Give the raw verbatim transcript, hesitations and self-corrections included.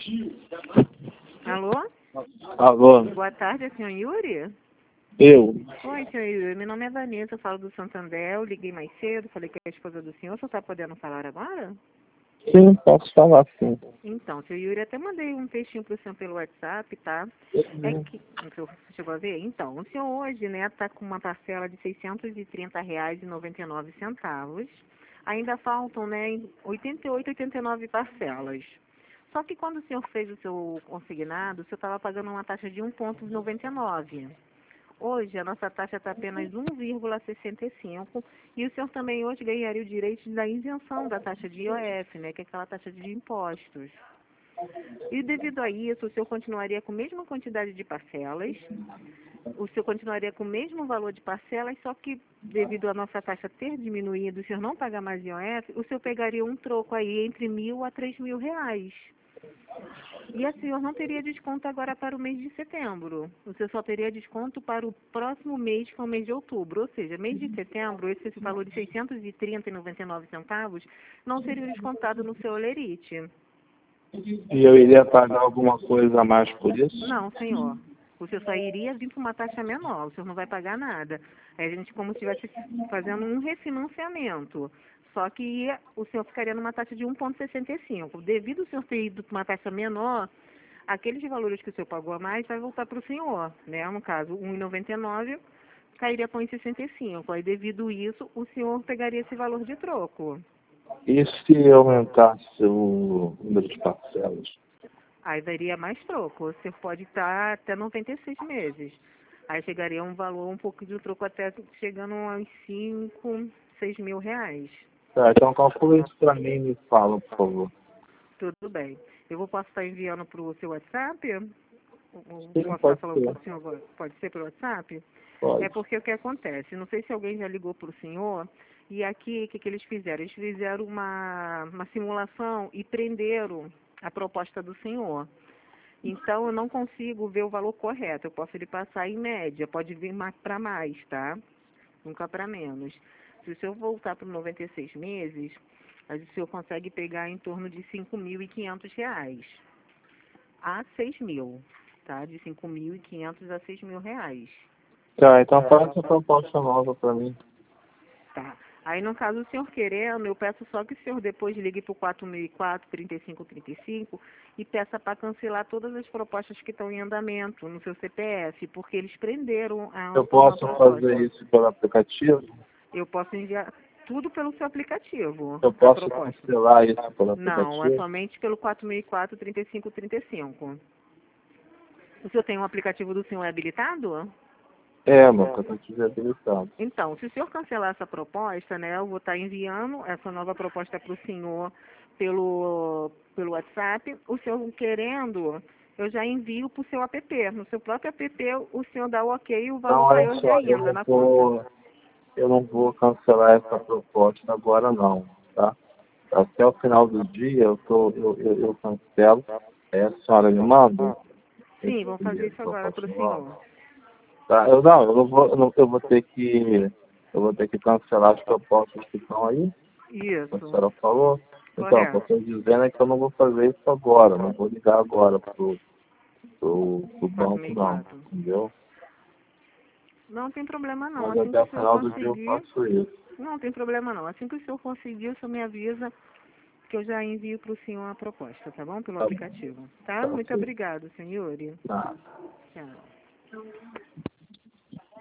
Alô? Alô? Boa tarde, é o senhor Yuri? Eu? Oi, senhor Yuri. Meu nome é Vanessa, eu falo do Santander. Eu liguei mais cedo, falei que é a esposa do senhor. O senhor está podendo falar agora? Sim, posso falar sim. Então, senhor Yuri, até mandei um textinho para o senhor pelo WhatsApp, tá? É que... O senhor chegou a ver? Então, o senhor hoje, né, está com uma parcela de seiscentos e trinta reais e noventa e nove centavos. Ainda faltam, né, oitenta e oito, oitenta e nove parcelas. Só que quando o senhor fez o seu consignado, o senhor estava pagando uma taxa de um vírgula noventa e nove. Hoje, a nossa taxa está apenas um vírgula sessenta e cinco e o senhor também hoje ganharia o direito da isenção da taxa de I O F, né, que é aquela taxa de impostos. E devido a isso, o senhor continuaria com a mesma quantidade de parcelas, o senhor continuaria com o mesmo valor de parcelas, só que devido à nossa taxa ter diminuído, o senhor não pagar mais I O F, o senhor pegaria um troco aí entre mil a três mil reais. E o senhor não teria desconto agora para o mês de setembro. O senhor só teria desconto para o próximo mês, que é o mês de outubro. Ou seja, mês de setembro, esse valor de seiscentos e trinta reais e noventa e nove centavos não seria descontado no seu olerite. E eu iria pagar alguma coisa a mais por isso? Não, senhor. O senhor só iria vir para uma taxa menor. O senhor não vai pagar nada. É a gente como se estivesse fazendo um refinanciamento. Só que o senhor ficaria numa taxa de um vírgula sessenta e cinco. Devido ao senhor ter ido para uma taxa menor, aqueles valores que o senhor pagou a mais vai voltar para o senhor, né? No caso, um vírgula noventa e nove cairia para um vírgula sessenta e cinco. Aí, devido a isso, o senhor pegaria esse valor de troco. E se aumentasse o número de parcelas? Aí daria mais troco. O senhor pode estar até noventa e seis meses. Aí chegaria um valor um pouco de troco até chegando aos cinco, seis mil reais. Tá, então calcula isso para mim e me fala, por favor. Tudo bem. Eu vou posso estar enviando para o seu WhatsApp? Ou Sim, posso estar pode falando com ser. o senhor agora? Pode ser pelo WhatsApp? É Pode. porque o que acontece? Não sei se alguém já ligou para o senhor. E aqui, o que, que eles fizeram? Eles fizeram uma, uma simulação e prenderam a proposta do senhor. Então, eu não consigo ver o valor correto. Eu posso lhe passar em média. Pode vir para mais, tá? Nunca para menos. Se o senhor voltar para noventa e seis meses, aí o senhor consegue pegar em torno de cinco mil e quinhentos reais a seis mil, tá? De cinco mil e quinhentos a seis mil reais. Tá, então faz essa proposta nova para mim. Tá. Aí, no caso, o senhor querendo, eu peço só que o senhor depois ligue para o quatro mil e quatro, trinta e cinco trinta e cinco e peça para cancelar todas as propostas que estão em andamento no seu C P F, porque eles prenderam a Eu uma posso proposta. fazer isso pelo aplicativo? Eu posso enviar tudo pelo seu aplicativo, Eu a posso proposta. cancelar isso pelo Não, é aplicativo? somente pelo quatro mil e quatro, trinta e cinco trinta e cinco. O senhor tem um aplicativo do senhor habilitado? É, meu aplicativo é habilitado. Então, se o senhor cancelar essa proposta, né, eu vou estar enviando essa nova proposta para o senhor pelo, pelo WhatsApp. O senhor querendo, eu já envio para o seu app. No seu próprio app, o senhor dá o ok e o valor Não, vai olha hoje só, eu ainda não na conta. vou, eu não vou cancelar essa proposta agora não, tá? Até o final do dia eu, tô, eu, eu, eu cancelo. É, a senhora me manda? Sim, vamos fazer Esse isso agora para proposta o nova. senhor. Tá, eu não, eu não vou, eu, não, eu vou ter que, eu vou ter que cancelar as propostas que estão aí, a Isso, senhora falou. Então, o que eu correto. estou dizendo é que eu não vou fazer isso agora, não vou ligar agora pro, pro, pro banco não, quatro mil e quatro. entendeu? Não tem problema não. Mas Assim que até o o senhor final do dia eu conseguir, faço isso. não tem problema não. Assim que o senhor conseguir, o senhor me avisa que eu já envio para o senhor a proposta, tá bom? Pelo Tá bom, aplicativo. Tá? tá Muito ok. obrigado, senhor. Tá. Tchau.